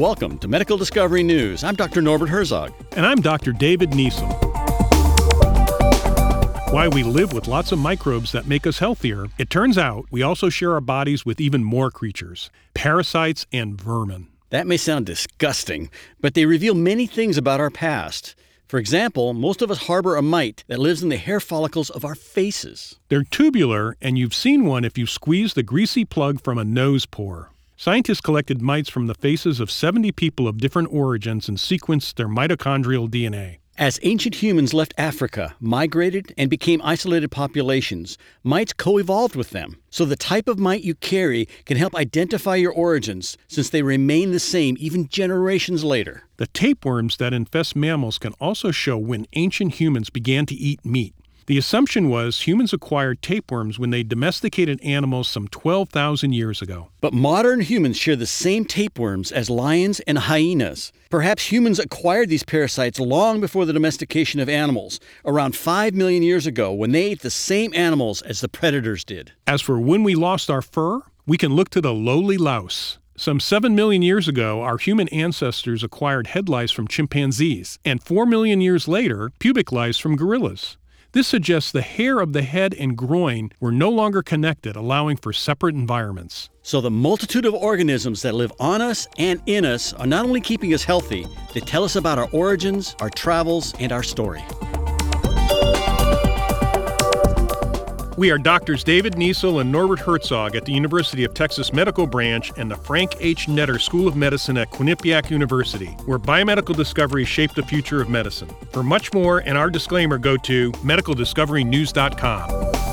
Welcome to Medical Discovery News. I'm Dr. Norbert Herzog. And I'm Dr. David Niesel. Why we live with lots of microbes that make us healthier, it turns out we also share our bodies with even more creatures, parasites and vermin. That may sound disgusting, but they reveal many things about our past. For example, most of us harbor a mite that lives in the hair follicles of our faces. They're tubular, and you've seen one if you squeeze the greasy plug from a nose pore. Scientists collected mites from the faces of 70 people of different origins and sequenced their mitochondrial DNA. As ancient humans left Africa, migrated, and became isolated populations, mites co-evolved with them. So the type of mite you carry can help identify your origins, since they remain the same even generations later. The tapeworms that infest mammals can also show when ancient humans began to eat meat. The assumption was humans acquired tapeworms when they domesticated animals some 12,000 years ago. But modern humans share the same tapeworms as lions and hyenas. Perhaps humans acquired these parasites long before the domestication of animals, around 5 million years ago, when they ate the same animals as the predators did. As for when we lost our fur, we can look to the lowly louse. Some 7 million years ago, our human ancestors acquired head lice from chimpanzees, and 4 million years later, pubic lice from gorillas. This suggests the hair of the head and groin were no longer connected, allowing for separate environments. So the multitude of organisms that live on us and in us are not only keeping us healthy, they tell us about our origins, our travels, and our story. We are Doctors David Niesel and Norbert Herzog at the University of Texas Medical Branch and the Frank H. Netter School of Medicine at Quinnipiac University, where biomedical discoveries shape the future of medicine. For much more and our disclaimer, go to medicaldiscoverynews.com.